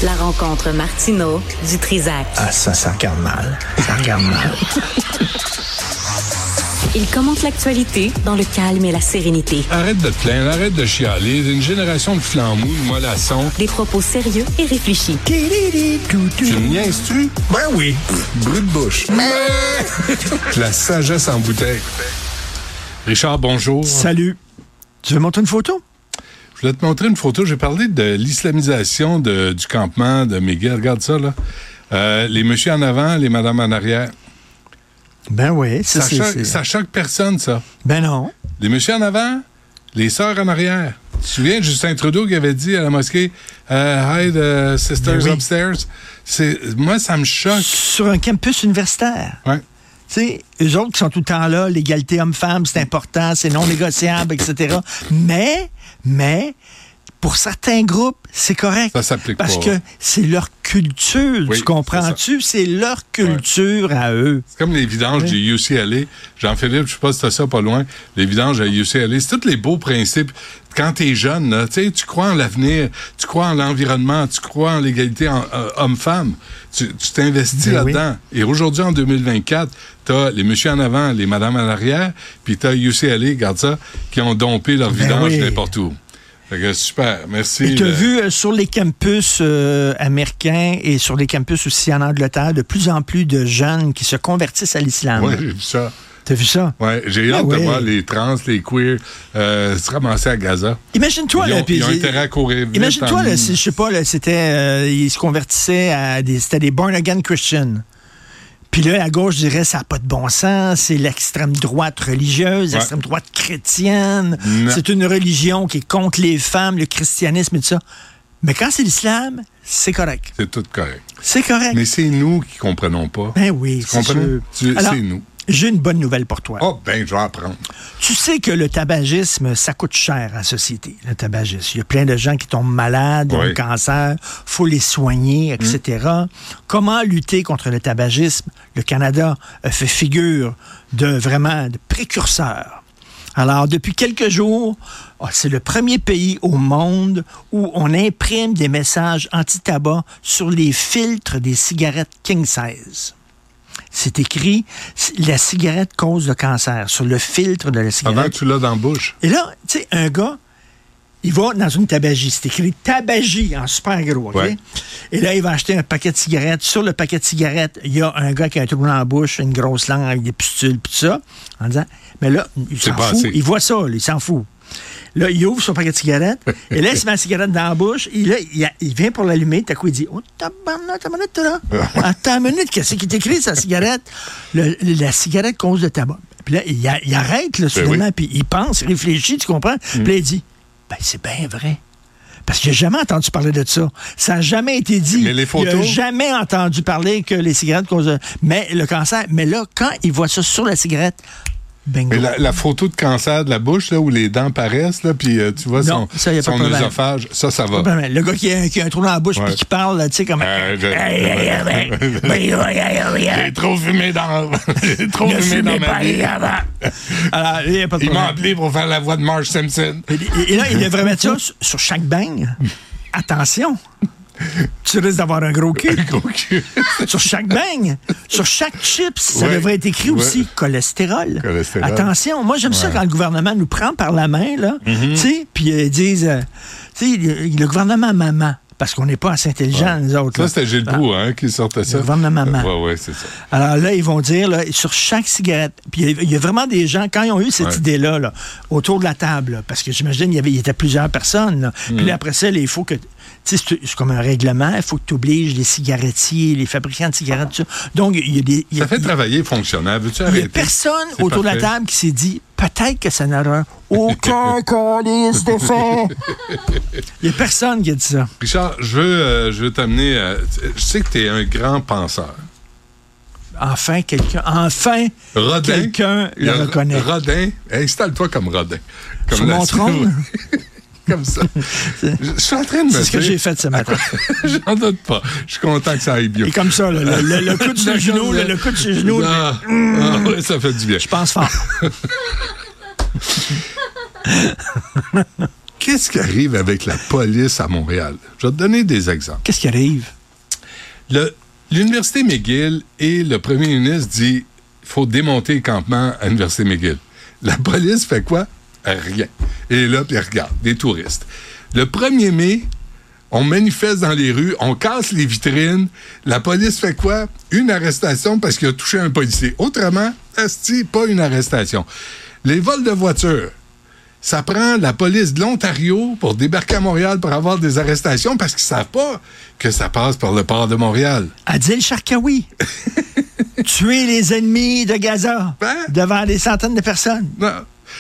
La rencontre Martineau du Trizac. Ah, ça regarde mal. Ça regarde mal. Il commente l'actualité dans le calme et la sérénité. Arrête de te plaindre, arrête de chialer. Une génération de flambous, de mollassons. Des propos sérieux et réfléchis. Tu me niaises-tu? Ben oui. Brut de bouche. La sagesse en bouteille. Richard, bonjour. Salut. Tu veux montrer une photo? Je voulais te montrer une photo. J'ai parlé de l'islamisation du campement de Miguel. Regarde ça, là. Les messieurs en avant, les madames en arrière. Ben oui. Ça choque personne, ça. Ben non. Les messieurs en avant, les sœurs en arrière. Tu te souviens de Justin Trudeau qui avait dit à la mosquée Hi, the sisters upstairs? Moi, ça me choque. Sur un campus universitaire. Ouais. Tu sais, eux autres qui sont tout le temps là, l'égalité homme-femme, c'est important, c'est non négociable, etc. Mais, pour certains groupes, c'est correct. Ça s'applique parce pas. Parce que c'est leur culture, oui, tu comprends-tu? C'est leur culture à eux. C'est comme les vidanges du UCLA. Jean-Philippe, je sais pas si t'as ça pas loin, les vidanges à UCLA. C'est tous les beaux principes. Quand t'es jeune, là, tu crois en l'avenir, tu crois en l'environnement, tu crois en l'égalité homme-femme. Tu t'investis là-dedans. Oui. Et aujourd'hui, en 2024, t'as les messieurs en avant, les madames en arrière, puis t'as UCLA, regarde ça, qui ont dompé leur vidange n'importe où. Super, merci. Et tu as vu sur les campus américains et sur les campus aussi en Angleterre, de plus en plus de jeunes qui se convertissent à l'islam. Oui, j'ai vu ça. T'as vu ça? Oui, j'ai hâte de voir les trans, les queers se ramasser à Gaza. Imagine-toi, ils ont intérêt à courir vite. Imagine-toi, là, je sais pas, là, ils se convertissaient c'était des born-again Christians. Puis là, à gauche, je dirais, ça n'a pas de bon sens, c'est l'extrême droite religieuse, l'extrême droite chrétienne, c'est une religion qui est contre les femmes, le christianisme et tout ça. Mais quand c'est l'islam, c'est correct. C'est tout correct. C'est correct. Mais c'est nous qui ne comprenons pas. Ben oui, c'est sûr. Alors, c'est nous. J'ai une bonne nouvelle pour toi. Oh, ben, je vais apprendre. Tu sais que le tabagisme, ça coûte cher à la société, le tabagisme. Il y a plein de gens qui tombent malades, ont un cancer, faut les soigner, etc. Comment lutter contre le tabagisme? Le Canada a fait figure de précurseur. Alors, depuis quelques jours, c'est le premier pays au monde où on imprime des messages anti-tabac sur les filtres des cigarettes King Size. C'est écrit « La cigarette cause le cancer » sur le filtre de la cigarette. Avant que tu l'as dans la bouche. Et là, tu sais, un gars, il va dans une tabagie. C'est écrit « Tabagie » en super gros, OK? Ouais. Et là, il va acheter un paquet de cigarettes. Sur le paquet de cigarettes, il y a un gars qui a un trou dans la bouche, une grosse langue avec des pustules, puis tout ça, en disant « Mais là, il s'en fout. Il voit ça, là, il s'en fout. » Là, il ouvre son paquet de cigarettes, et là, il se met la cigarette dans la bouche, et là, il vient pour l'allumer, tout à coup, il dit « Oh, tabarnak, attends une minute, là. Attends une minute, qu'est-ce qui est écrit, sa cigarette? La cigarette cause le tabac. » Puis là, il arrête, là, soudainement, puis il pense, il réfléchit, tu comprends? Puis là, il dit « Ben, c'est bien vrai. » Parce qu'il n'a jamais entendu parler de ça. Ça n'a jamais été dit. Mais les photos... Il n'a jamais entendu parler que les cigarettes causent le cancer. Mais là, quand il voit ça sur la cigarette, bingo. Mais la photo de cancer de la bouche, là, où les dents paraissent, là, puis tu vois son œsophage, ça va. Le gars qui a un trou dans la bouche puis qui parle, tu sais, comme... J'ai trop fumé dans ma vie. Alors, il m'a appelé pour faire la voix de Marge Simpson. Et là, il devrait mettre ça sur chaque beigne. Attention! Tu risques d'avoir un gros cul. Un gros cul. Sur chaque beigne, sur chaque chips, ça devrait être écrit aussi cholestérol. Attention, moi j'aime ça quand le gouvernement nous prend par la main, là, tu sais, puis ils disent, tu sais, le gouvernement maman. Parce qu'on n'est pas assez intelligents, nous autres. Ça, c'était Gilles Proulx qui sortait ça. Le gouvernement maman. Oui, c'est ça. Alors là, ils vont dire, là, sur chaque cigarette, puis il y a vraiment des gens, quand ils ont eu cette idée-là, là, autour de la table, là, parce que j'imagine il y était plusieurs personnes, là, puis là, après ça, il faut que... Tu sais, c'est comme un règlement, il faut que tu obliges les cigarettiers, les fabricants de cigarettes, tout ça. Donc, il y a des... Ça fait travailler les fonctionnaires. Veux-tu arrêter? Il n'y a personne autour de la table qui s'est dit, peut-être que ça n'aura aucun calice d'effet. Il n'y a personne qui a dit ça. Richard, je veux t'amener... je sais que tu es un grand penseur. Enfin, quelqu'un le reconnaît. Rodin, installe-toi comme Rodin. Comme sur mon trône? Comme ça. Je suis en train de me dire... C'est ce que j'ai fait ce matin. J'en doute pas. Je suis content que ça aille bien. Et comme ça, le coup de ses genoux, le coup de ses genoux. Ouais, ça fait du bien. Je pense fort. Qu'est-ce qui arrive avec la police à Montréal? Je vais te donner des exemples. Qu'est-ce qui arrive? L'Université McGill et le premier ministre dit il faut démonter le campement à l'Université McGill. La police fait quoi? Rien. Et là, puis regarde, des touristes. Le 1er mai, on manifeste dans les rues, on casse les vitrines. La police fait quoi? Une arrestation parce qu'il a touché un policier. Autrement, asti, pas une arrestation. Les vols de voitures. Ça prend la police de l'Ontario pour débarquer à Montréal pour avoir des arrestations parce qu'ils savent pas que ça passe par le port de Montréal. Adil Sharkawi. Tuer les ennemis de Gaza devant des centaines de personnes. Non.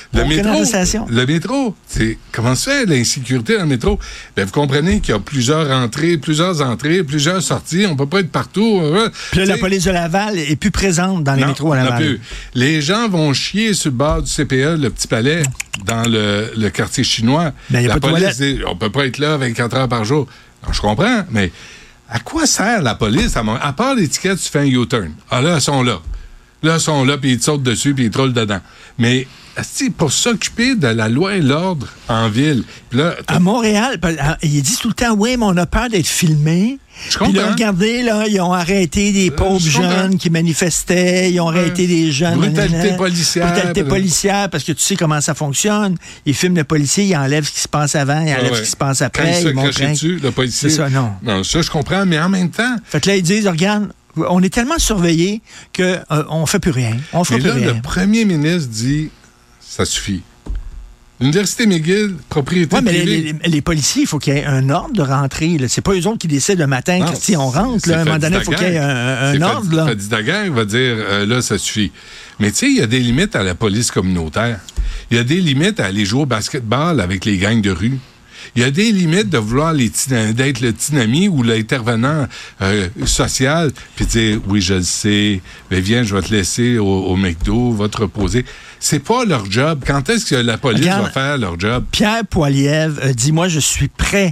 Le métro, c'est comment se fait l'insécurité dans le métro? Bien, vous comprenez qu'il y a plusieurs entrées, plusieurs sorties. On peut pas être partout. Puis là, la police de Laval est plus présente dans les métros à Laval. Plus. Les gens vont chier sur le bord du CPE, le Petit Palais, dans le quartier chinois. Ben, la police dit, on peut pas être là 24 heures par jour. Alors, je comprends, mais à quoi sert la police? À part l'étiquette, tu fais un U-turn. Ah là, ils sont là. Là, ils sont là, puis ils te sautent dessus, puis ils te roulent dedans. Mais pour s'occuper de la loi et l'ordre en ville. Là, à Montréal, ils disent tout le temps, oui, mais on a peur d'être filmés. Je comprends. Puis là, regardez, là, ils ont arrêté des pauvres jeunes qui manifestaient, ils ont arrêté des jeunes. Brutalité policière. Brutalité policière, parce que tu sais comment ça fonctionne. Ils filment le policier, ils enlèvent ce qui se passe avant, ils enlèvent ce qui se passe après. Quand ils se crachent dessus, le policier. C'est ça, non. Non, ça, je comprends, mais en même temps... Fait que là, ils disent, regarde, on est tellement surveillés qu'on ne fait plus rien. On fait plus rien. Le premier ministre dit, ça suffit. L'Université McGill, propriété privée. Mais les policiers, il faut qu'il y ait un ordre de rentrée. Là. C'est pas eux autres qui décident le matin, Christy, on rentre. Là, à un moment donné, il faut qu'il y ait un ordre. Fadi Daguerre va dire, là, ça suffit. Mais tu sais, il y a des limites à la police communautaire. Il y a des limites à aller jouer au basketball avec les gangs de rue. Il y a des limites de vouloir d'être le petit ami ou l'intervenant social, puis dire, oui, je le sais, mais viens, je vais te laisser au McDo, va te reposer. C'est pas leur job. Quand est-ce que la police va faire leur job? Pierre Poilievre dit, moi, je suis prêt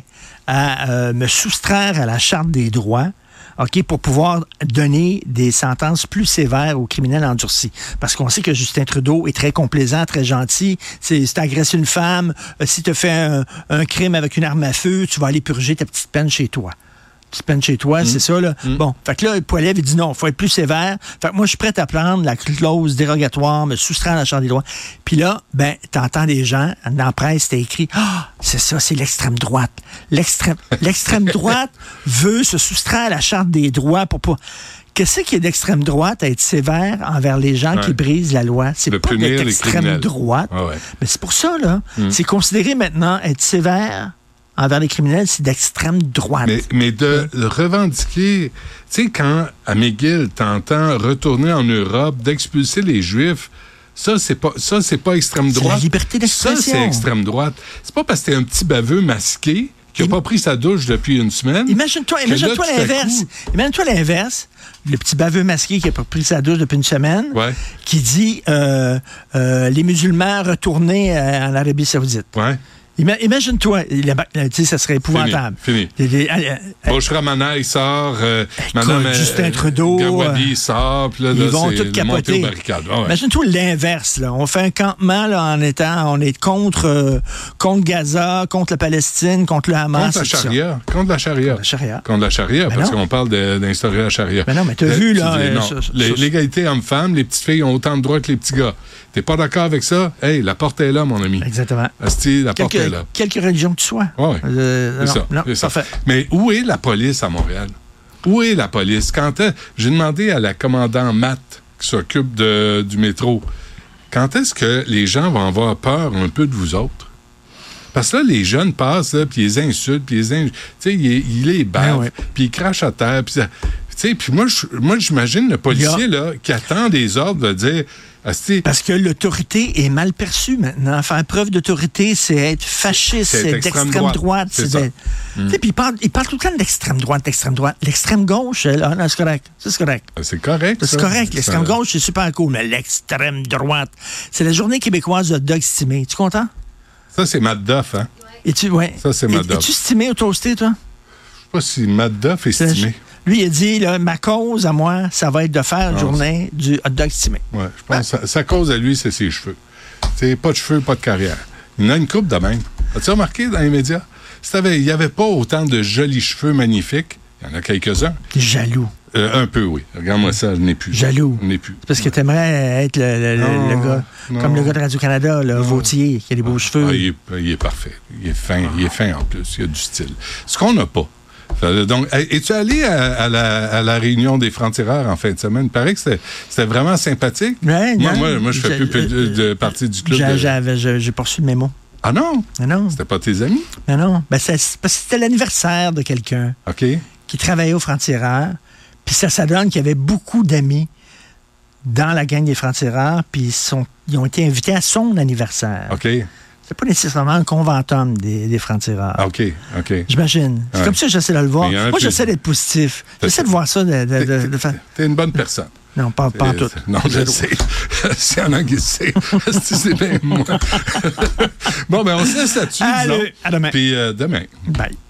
à me soustraire à la Charte des droits, OK, pour pouvoir donner des sentences plus sévères aux criminels endurcis. Parce qu'on sait que Justin Trudeau est très complaisant, très gentil. Si tu agresses une femme, si tu fais un crime avec une arme à feu, tu vas aller purger ta petite peine chez toi. Petite peine chez toi, c'est ça, là. Bon, fait que là, Poilievre, il dit non, il faut être plus sévère. Fait que moi, je suis prêt à prendre la clause dérogatoire, me soustraire à la Charte des droits. Puis là, ben, t'entends des gens, dans la presse, c'était écrit, c'est ça, c'est l'extrême droite. L'extrême droite veut se soustraire à la Charte des droits pour pas... Qu'est-ce qu'il y a d'extrême droite à être sévère envers les gens qui brisent la loi? C'est pas d'être extrême droite. Mais c'est pour ça, là. C'est considéré maintenant être sévère envers les criminels, c'est d'extrême droite. Mais de le revendiquer, tu sais, quand à McGill, t'entends retourner en Europe, d'expulser les Juifs, ça, c'est pas extrême droite. C'est la liberté d'expression. Ça, c'est extrême droite. C'est pas parce que t'es un petit baveux masqué qui n'a pas pris sa douche depuis une semaine. Imagine-toi l'inverse. Imagine-toi l'inverse. Le petit baveux masqué qui n'a pas pris sa douche depuis une semaine, qui dit les musulmans retournés en Arabie Saoudite. Ouais. Imagine-toi, ça serait épouvantable. Fini. Bouchra-Mana, il sort, Madame Justin Trudeau, Gawadi sort, puis là, ils vont tout capoter. Imagine-toi l'inverse, là. On fait un campement là, on est contre Gaza, contre la Palestine, contre le Hamas. Contre la charia, parce qu'on parle d'instaurer la charia. Mais non, mais t'as vu, là... L'égalité homme-femme, les petites filles ont autant de droits que les petits gars. T'es pas d'accord avec ça? Hey, la porte est là, mon ami. Exactement. Asti, la porte est là. Quelque religion que tu sois. Oui, c'est ça. Parfait. Mais où est la police à Montréal? Où est la police? J'ai demandé à la commandante Matt, qui s'occupe du métro, quand est-ce que les gens vont avoir peur un peu de vous autres? Parce que là, les jeunes passent, puis ils les insultent, puis ils les battent, puis ils crachent à terre, puis moi, j'imagine le policier là, qui attend des ordres de dire... Parce que l'autorité est mal perçue maintenant. Faire preuve d'autorité, c'est être fasciste, c'est d'extrême droite. C'est ça. Puis il parle tout le temps de l'extrême droite. L'extrême gauche, là, c'est correct. C'est correct. C'est correct. C'est correct. L'extrême gauche, c'est super cool. Mais l'extrême droite, c'est la journée québécoise de hot dog stimé. Tu es content? Ça, c'est Matt Duff, hein? Ça, c'est Matt Duff. Es-tu stimé ou toasté, toi? Je sais pas si Matt Duff est stimé. Lui, il a dit, là, ma cause à moi, ça va être de faire une journée du hot dog stimé. Oui, je pense que sa cause à lui, c'est ses cheveux. C'est pas de cheveux, pas de carrière. Il en a une coupe de même. As-tu remarqué dans les médias? Il n'y avait pas autant de jolis cheveux magnifiques. Il y en a quelques-uns. T'es jaloux. Un peu, oui. Regarde-moi ça, je n'ai plus. Jaloux. Je n'ai plus. C'est parce que t'aimerais être le gars, comme le gars de Radio-Canada, Vautier, qui a des beaux cheveux. Il est parfait. Il est fin en plus. Il a du style. Ce qu'on n'a pas. Donc, es-tu allé à la réunion des francs-tireurs en fin de semaine? Il paraît que c'était vraiment sympathique. Ouais, moi, je fais plus de partie du club. J'ai pas reçu le mémo. Ah non? Non. C'était pas tes amis? Non. Ben, parce que c'était l'anniversaire de quelqu'un qui travaillait au franc-tireurs. Puis ça donne qu'il y avait beaucoup d'amis dans la gang des francs-tireurs, puis ils ont été invités à son anniversaire. OK. C'est pas nécessairement un conventum des francs-tireurs. OK. J'imagine. C'est comme ça que j'essaie de le voir. Moi, j'essaie d'être positif. J'essaie de voir ça. De faire... T'es une bonne personne. Non, pas en tout. Non, je sais. C'est en anglais, c'est bien moi. Bon, ben on se laisse là-dessus, disons. À demain. Puis demain. Bye.